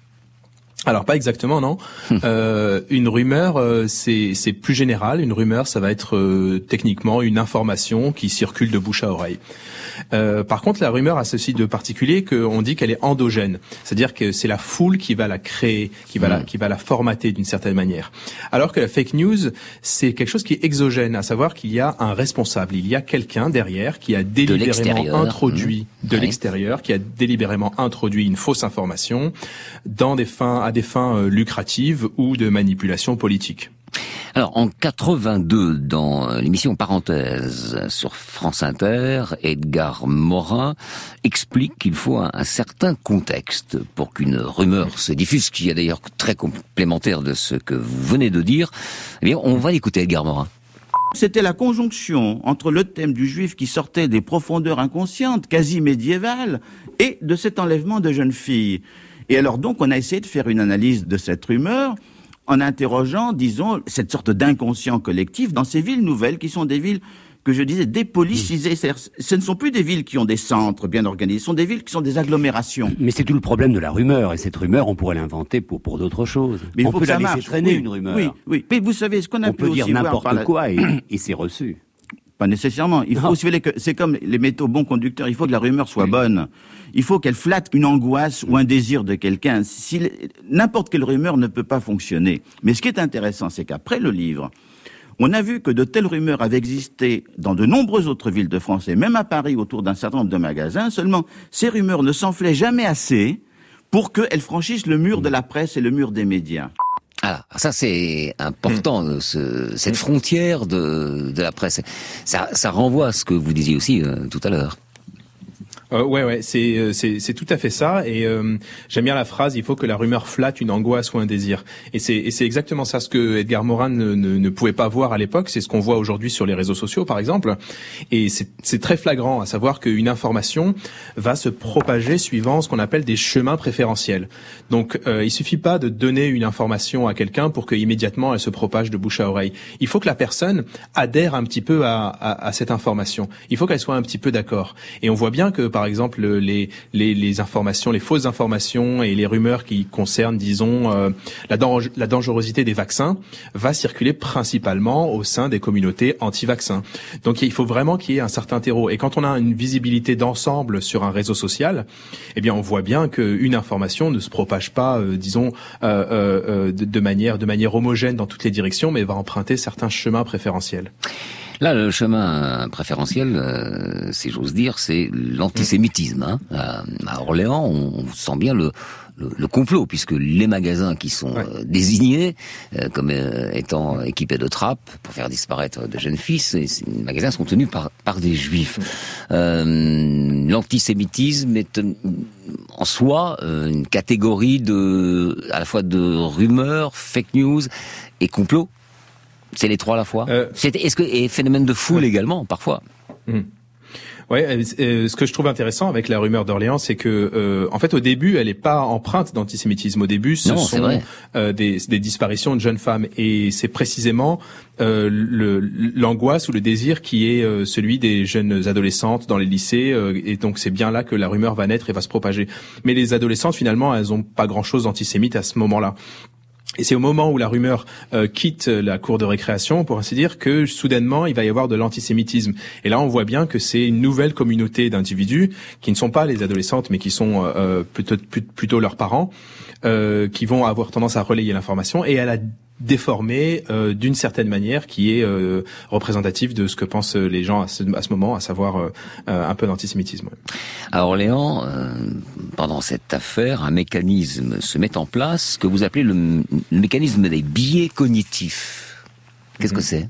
S3: Alors pas exactement, non. euh, une rumeur, euh, c'est c'est plus général. Une rumeur, ça va être euh, techniquement une information qui circule de bouche à oreille. Euh, par contre, la rumeur a ceci de particulier qu'on dit qu'elle est endogène, c'est-à-dire que c'est la foule qui va la créer, qui va mmh. la qui va la formater d'une certaine manière. Alors que la fake news, c'est quelque chose qui est exogène, à savoir qu'il y a un responsable, il y a quelqu'un derrière qui a délibérément introduit mmh. de ouais. l'extérieur, qui a délibérément introduit une fausse information dans des fins à des fins euh, lucratives ou de manipulation politique.
S1: Alors, en quatre-vingt-deux, dans l'émission Parenthèse sur France Inter, Edgar Morin explique qu'il faut un, un certain contexte pour qu'une rumeur se diffuse, ce qui est d'ailleurs très complémentaire de ce que vous venez de dire. Eh bien, on va l'écouter, Edgar Morin.
S12: C'était la conjonction entre le thème du juif qui sortait des profondeurs inconscientes, quasi médiévales, et de cet enlèvement de jeunes filles. Et alors donc, on a essayé de faire une analyse de cette rumeur en interrogeant, disons, cette sorte d'inconscient collectif dans ces villes nouvelles qui sont des villes que je disais dépolicisées. C'est-à-dire, ce ne sont plus des villes qui ont des centres bien organisés, ce sont des villes qui sont des agglomérations.
S5: Mais c'est tout le problème de la rumeur, et cette rumeur, on pourrait l'inventer pour, pour d'autres choses.
S12: Mais
S5: on
S12: il faut
S5: peut
S12: que
S5: la
S12: ça
S5: laisser
S12: marche.
S5: traîner,
S12: Oui,
S5: une rumeur.
S12: Oui, oui. Mais vous savez, ce qu'on a
S5: on
S12: pu peut
S5: dire
S12: aussi
S5: n'importe
S12: voir par
S5: quoi
S12: la...
S5: et, et c'est reçu.
S12: Pas nécessairement. Il faut aussi que c'est comme les métaux bons conducteurs. Il faut que la rumeur soit bonne. Il faut qu'elle flatte une angoisse ou un désir de quelqu'un. Si n'importe quelle rumeur ne peut pas fonctionner. Mais ce qui est intéressant, c'est qu'après le livre, on a vu que de telles rumeurs avaient existé dans de nombreuses autres villes de France et même à Paris autour d'un certain nombre de magasins. Seulement, ces rumeurs ne s'enflaient jamais assez pour qu'elles franchissent le mur de la presse et le mur des médias.
S1: Ah, ça c'est important, mmh. ce, cette frontière de, de la presse. Ça, ça renvoie à ce que vous disiez aussi euh, tout à l'heure.
S3: Euh, ouais, ouais, c'est c'est c'est tout à fait ça. Et euh, j'aime bien la phrase "il faut que la rumeur flatte une angoisse ou un désir". Et c'est et c'est exactement ça ce que Edgar Morin ne, ne, ne pouvait pas voir à l'époque. C'est ce qu'on voit aujourd'hui sur les réseaux sociaux, par exemple. Et c'est c'est très flagrant, à savoir qu'une information va se propager suivant ce qu'on appelle des chemins préférentiels. Donc, euh, il suffit pas de donner une information à quelqu'un pour que immédiatement elle se propage de bouche à oreille. Il faut que la personne adhère un petit peu à, à, à cette information. Il faut qu'elle soit un petit peu d'accord. Et on voit bien que par exemple les les, les informations, les fausses informations et les rumeurs qui concernent, disons, euh, la, dang- la dangerosité des vaccins, va circuler principalement au sein des communautés anti-vaccins. Donc il faut vraiment qu'il y ait un certain terreau. Et quand on a une visibilité d'ensemble sur un réseau social, eh bien on voit bien qu'une information ne se propage pas, euh, disons, euh, euh, de, de manière de manière homogène dans toutes les directions, mais va emprunter certains chemins préférentiels.
S1: Là, le chemin préférentiel, euh, si j'ose dire, c'est l'antisémitisme. Hein. À, à Orléans, on, on sent bien le, le, le complot, puisque les magasins qui sont ouais. euh, désignés euh, comme euh, étant équipés de trappes pour faire disparaître de jeunes filles, ces, ces magasins sont tenus par, par des juifs. Euh, l'antisémitisme est un, en soi euh, une catégorie de, à la fois de rumeurs, fake news et complots. C'est les trois à la fois. Euh, c'est, est-ce que et phénomène de foule ouais. également parfois.
S3: Mmh. Ouais, euh, ce que je trouve intéressant avec la rumeur d'Orléans, c'est que euh, en fait au début, elle est pas empreinte d'antisémitisme. Au début, ce non, sont euh, des, des disparitions de jeunes femmes, et c'est précisément euh, le, l'angoisse ou le désir qui est euh, celui des jeunes adolescentes dans les lycées, euh, et donc c'est bien là que la rumeur va naître et va se propager. Mais les adolescentes, finalement, elles ont pas grand-chose d'antisémite à ce moment-là. Et c'est au moment où la rumeur euh, quitte la cour de récréation, pour ainsi dire, que soudainement il va y avoir de l'antisémitisme. Et là, on voit bien que c'est une nouvelle communauté d'individus qui ne sont pas les adolescentes, mais qui sont euh, plutôt plutôt leurs parents, euh, qui vont avoir tendance à relayer l'information et à la déformer euh, d'une certaine manière qui est euh, représentative de ce que pensent les gens à ce, à ce moment, à savoir euh, un peu d'antisémitisme.
S1: À Orléans, euh, pendant cette affaire, un mécanisme se met en place que vous appelez le, le mécanisme des biais cognitifs. Qu'est-ce mmh. que c'est ?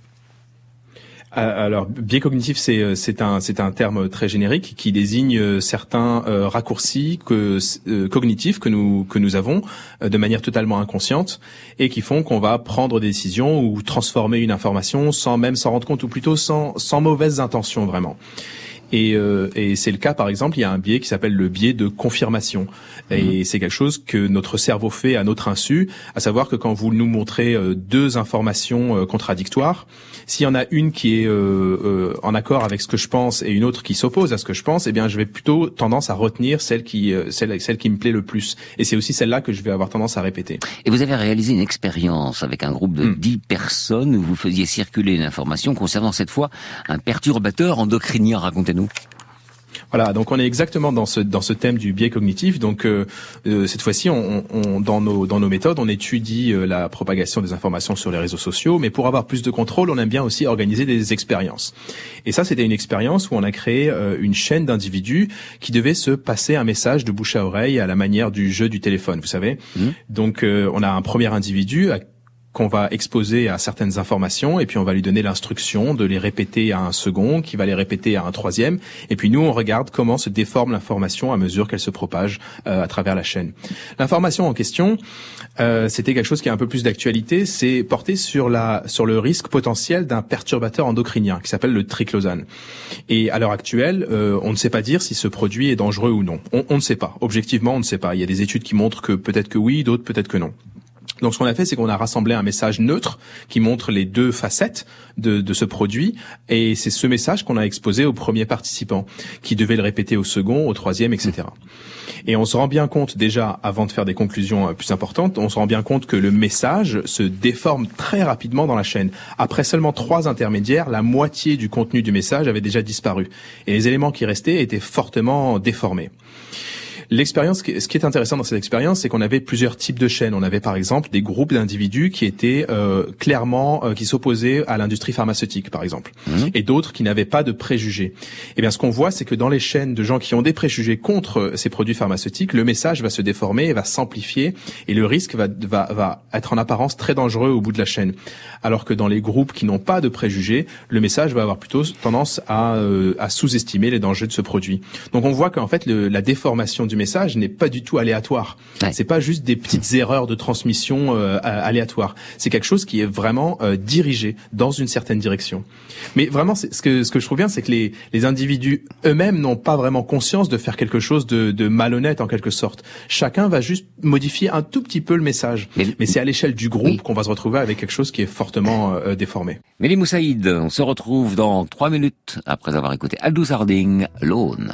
S3: Alors, biais cognitif, c'est c'est un c'est un terme très générique qui désigne certains euh, raccourcis que, euh, cognitifs que nous que nous avons euh, de manière totalement inconsciente et qui font qu'on va prendre des décisions ou transformer une information sans même s'en rendre compte, ou plutôt sans sans mauvaises intentions vraiment. Et, euh, et c'est le cas, par exemple, il y a un biais qui s'appelle le biais de confirmation. Et mmh. c'est quelque chose que notre cerveau fait à notre insu, à savoir que quand vous nous montrez euh, deux informations euh, contradictoires, s'il y en a une qui est euh, euh, en accord avec ce que je pense et une autre qui s'oppose à ce que je pense, eh bien, je vais plutôt tendance à retenir celle qui euh, celle celle qui me plaît le plus. Et c'est aussi celle-là que je vais avoir tendance à répéter.
S1: Et vous avez réalisé une expérience avec un groupe de mmh. dix personnes où vous faisiez circuler une information concernant cette fois un perturbateur endocrinien. Racontez-nous.
S3: Voilà, donc on est exactement dans ce dans ce thème du biais cognitif. Donc euh, euh, cette fois-ci, on, on dans nos dans nos méthodes, on étudie euh, la propagation des informations sur les réseaux sociaux, mais pour avoir plus de contrôle, on aime bien aussi organiser des expériences. Et ça, c'était une expérience où on a créé euh, une chaîne d'individus qui devaient se passer un message de bouche à oreille à la manière du jeu du téléphone, vous savez. Mmh. Donc euh, on a un premier individu à qu'on va exposer à certaines informations, et puis on va lui donner l'instruction de les répéter à un second, qui va les répéter à un troisième, et puis nous on regarde comment se déforme l'information à mesure qu'elle se propage euh, à travers la chaîne. L'information en question, euh, c'était quelque chose qui a un peu plus d'actualité, c'est porté sur la sur le risque potentiel d'un perturbateur endocrinien qui s'appelle le triclosan. Et à l'heure actuelle, euh, on ne sait pas dire si ce produit est dangereux ou non. On, on ne sait pas. Objectivement, on ne sait pas. Il y a des études qui montrent que peut-être que oui, d'autres peut-être que non. Donc ce qu'on a fait, c'est qu'on a rassemblé un message neutre qui montre les deux facettes de, de ce produit, et c'est ce message qu'on a exposé au premier participant, qui devait le répéter au second, au troisième, et cetera. Et on se rend bien compte déjà, avant de faire des conclusions plus importantes, on se rend bien compte que le message se déforme très rapidement dans la chaîne. Après seulement trois intermédiaires, la moitié du contenu du message avait déjà disparu, et les éléments qui restaient étaient fortement déformés. L'expérience, ce qui est intéressant dans cette expérience, c'est qu'on avait plusieurs types de chaînes. On avait par exemple des groupes d'individus qui étaient euh, clairement, euh, qui s'opposaient à l'industrie pharmaceutique, par exemple, mmh. et d'autres qui n'avaient pas de préjugés. Eh bien, ce qu'on voit, c'est que dans les chaînes de gens qui ont des préjugés contre ces produits pharmaceutiques, le message va se déformer et va s'amplifier, et le risque va, va, va être en apparence très dangereux au bout de la chaîne. Alors que dans les groupes qui n'ont pas de préjugés, le message va avoir plutôt tendance à, euh, à sous-estimer les dangers de ce produit. Donc on voit qu'en fait le, la déformation du message n'est pas du tout aléatoire. Ouais. C'est pas juste des petites erreurs de transmission euh, aléatoires. C'est quelque chose qui est vraiment euh, dirigé dans une certaine direction. Mais vraiment, c'est, ce que ce que je trouve bien, c'est que les, les individus eux-mêmes n'ont pas vraiment conscience de faire quelque chose de, de malhonnête en quelque sorte. Chacun va juste modifier un tout petit peu le message. Mais, Mais c'est à l'échelle du groupe oui. qu'on va se retrouver avec quelque chose qui est fortement euh, déformé.
S1: Mélie Moussaïd, on se retrouve dans trois minutes après avoir écouté Aldous Harding, Lone.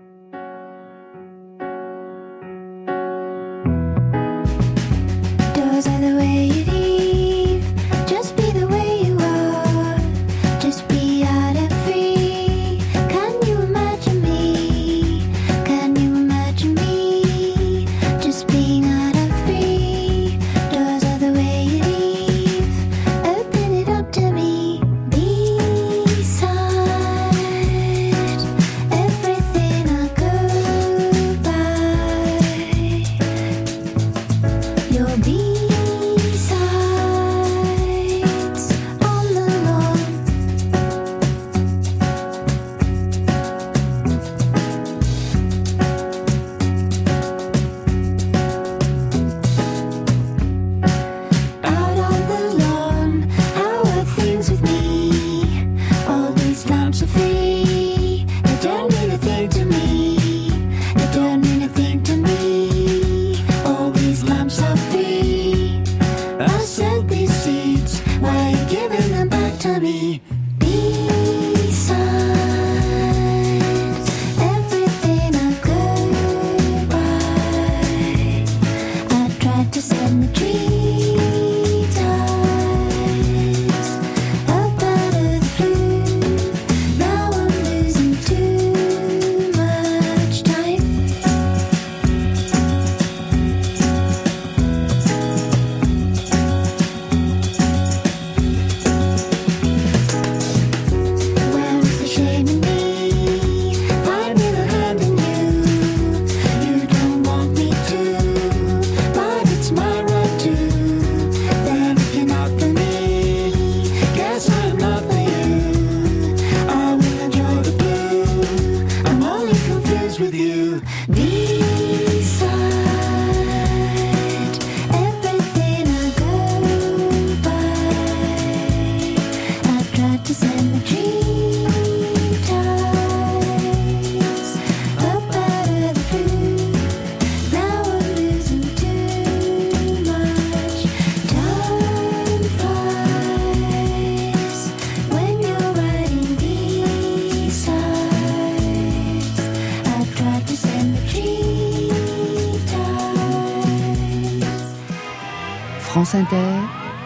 S2: France Inter,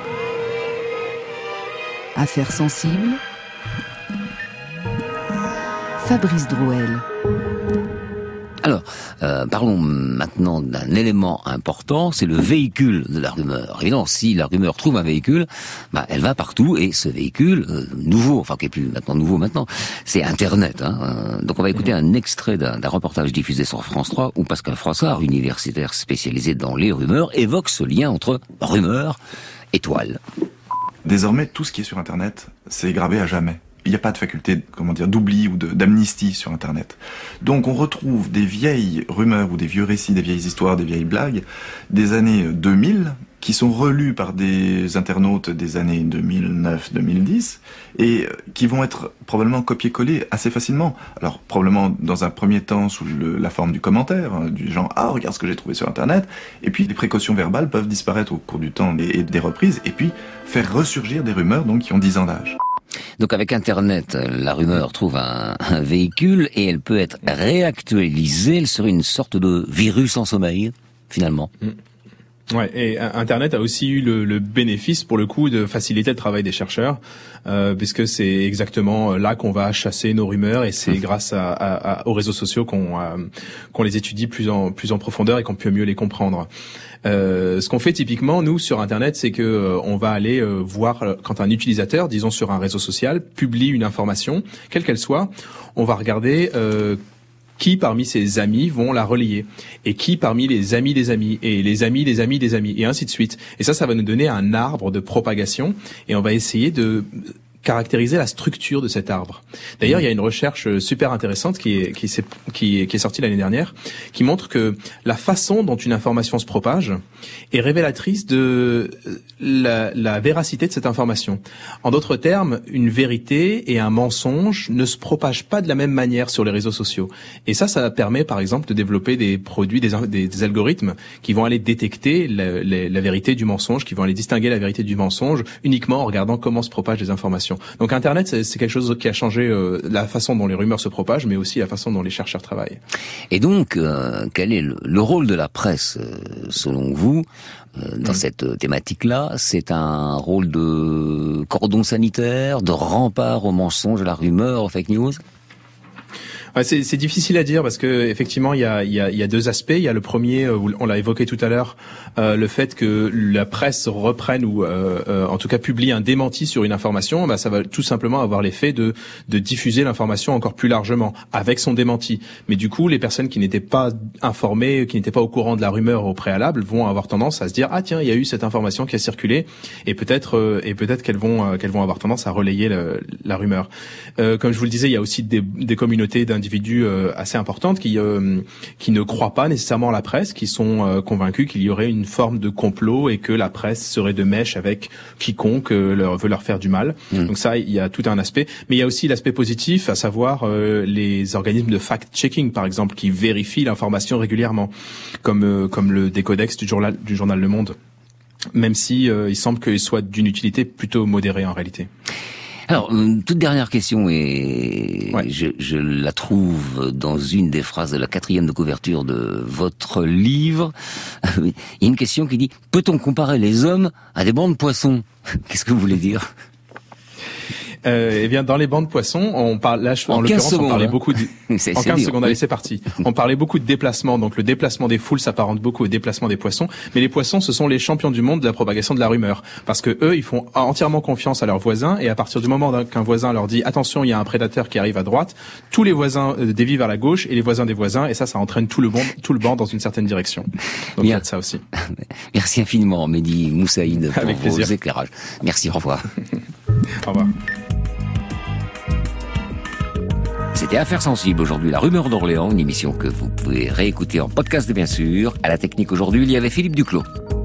S2: Affaires sensibles, Fabrice Drouel.
S1: Alors, euh, parlons maintenant d'un élément important, c'est le véhicule de la rumeur. Évidemment, si la rumeur trouve un véhicule, bah, elle va partout, et ce véhicule, euh, nouveau, enfin qui est plus maintenant nouveau maintenant, c'est Internet. Hein. Euh, donc on va écouter un extrait d'un, d'un reportage diffusé sur France trois, où Pascal Froissart, universitaire spécialisé dans les rumeurs, évoque ce lien entre rumeur et toile.
S17: Désormais, tout ce qui est sur Internet, c'est gravé à jamais. Il n'y a pas de faculté, comment dire, d'oubli ou de, d'amnistie sur Internet. Donc on retrouve des vieilles rumeurs ou des vieux récits, des vieilles histoires, des vieilles blagues des années deux mille qui sont relus par des internautes des années deux mille neuf deux mille dix et qui vont être probablement copiés-collés assez facilement. Alors probablement dans un premier temps sous le, la forme du commentaire, hein, du genre « Ah, regarde ce que j'ai trouvé sur Internet » et puis les précautions verbales peuvent disparaître au cours du temps et, et des reprises et puis faire ressurgir des rumeurs donc qui ont dix ans d'âge.
S1: Donc avec Internet, la rumeur trouve un, un véhicule et elle peut être réactualisée. Elle serait une sorte de virus en sommeil, finalement.
S3: Ouais, et Internet a aussi eu le, le bénéfice, pour le coup, de faciliter le travail des chercheurs, euh, puisque c'est exactement là qu'on va chasser nos rumeurs, et c'est grâce à, à, à, aux réseaux sociaux qu'on, euh, qu'on les étudie plus en, plus en profondeur et qu'on peut mieux les comprendre. Euh, ce qu'on fait typiquement, nous, sur Internet, c'est que euh, on va aller euh, voir euh, quand un utilisateur, disons sur un réseau social, publie une information, quelle qu'elle soit, on va regarder euh, qui parmi ses amis vont la relayer, et qui parmi les amis des amis, et les amis des amis des amis, et ainsi de suite. Et ça, ça va nous donner un arbre de propagation, et on va essayer de caractériser la structure de cet arbre. D'ailleurs, il y a une recherche super intéressante qui est, qui s'est, qui est, qui est sortie l'année dernière, qui montre que la façon dont une information se propage est révélatrice de la, la véracité de cette information. En d'autres termes, une vérité et un mensonge ne se propagent pas de la même manière sur les réseaux sociaux. Et ça, ça permet, par exemple, de développer des produits, des, des, des algorithmes qui vont aller détecter la, la, la vérité du mensonge, qui vont aller distinguer la vérité du mensonge uniquement en regardant comment se propagent les informations. Donc Internet, c'est, c'est quelque chose qui a changé euh, la façon dont les rumeurs se propagent, mais aussi la façon dont les chercheurs travaillent.
S1: Et donc, euh, quel est le, le rôle de la presse, euh, selon vous, euh, dans mmh. cette thématique-là? C'est un rôle de cordon sanitaire, de rempart au mensonge, à la rumeur, aux fake news?
S3: Ouais, c'est, c'est difficile à dire parce que effectivement il y a, il y a, il y a deux aspects. Il y a le premier, on l'a évoqué tout à l'heure, euh, le fait que la presse reprenne ou euh, euh, en tout cas publie un démenti sur une information, bah ça va tout simplement avoir l'effet de de diffuser l'information encore plus largement avec son démenti. Mais du coup, les personnes qui n'étaient pas informées, qui n'étaient pas au courant de la rumeur au préalable, vont avoir tendance à se dire ah tiens il y a eu cette information qui a circulé et peut-être euh, et peut-être qu'elles vont euh, qu'elles vont avoir tendance à relayer le, la rumeur. Euh, comme je vous le disais, il y a aussi des, des communautés d'un individus euh, assez importantes qui euh, qui ne croient pas nécessairement à la presse, qui sont euh, convaincus qu'il y aurait une forme de complot et que la presse serait de mèche avec quiconque euh, leur, veut leur faire du mal. Mmh. Donc ça, il y a tout un aspect. Mais il y a aussi l'aspect positif, à savoir euh, les organismes de fact-checking, par exemple, qui vérifient l'information régulièrement, comme euh, comme le Décodex du journal du journal Le Monde. Même si euh, il semble qu'il soit d'une utilité plutôt modérée en réalité.
S1: Alors, toute dernière question, et ouais. je, je la trouve dans une des phrases de la quatrième de couverture de votre livre. Il y a une question qui dit « Peut-on comparer les hommes à des bancs de poissons ?» Qu'est-ce que vous voulez dire ?
S3: Euh, eh bien, dans les bancs de poissons, on parle là, en, en l'occurrence, on parlait hein. beaucoup de,
S1: c'est,
S3: en
S1: c'est
S3: quinze
S1: dur,
S3: secondes,
S1: oui.
S3: allez, c'est parti. On parlait beaucoup de déplacement. Donc, le déplacement des foules s'apparente beaucoup au déplacement des poissons. Mais les poissons, ce sont les champions du monde de la propagation de la rumeur. Parce que eux, ils font entièrement confiance à leurs voisins. Et à partir du moment qu'un voisin leur dit, attention, il y a un prédateur qui arrive à droite, tous les voisins dévient vers la gauche et les voisins des voisins. Et ça, ça entraîne tout le banc, tout le banc dans une certaine direction. Donc, il y a de ça aussi.
S1: Merci infiniment, Mehdi Moussaïd, pour
S3: Avec
S1: vos
S3: plaisir.
S1: éclairages. Merci, au revoir.
S3: Au revoir.
S1: C'était Affaires sensibles aujourd'hui, la rumeur d'Orléans, une émission que vous pouvez réécouter en podcast bien sûr. À la technique aujourd'hui, il y avait Philippe Duclos.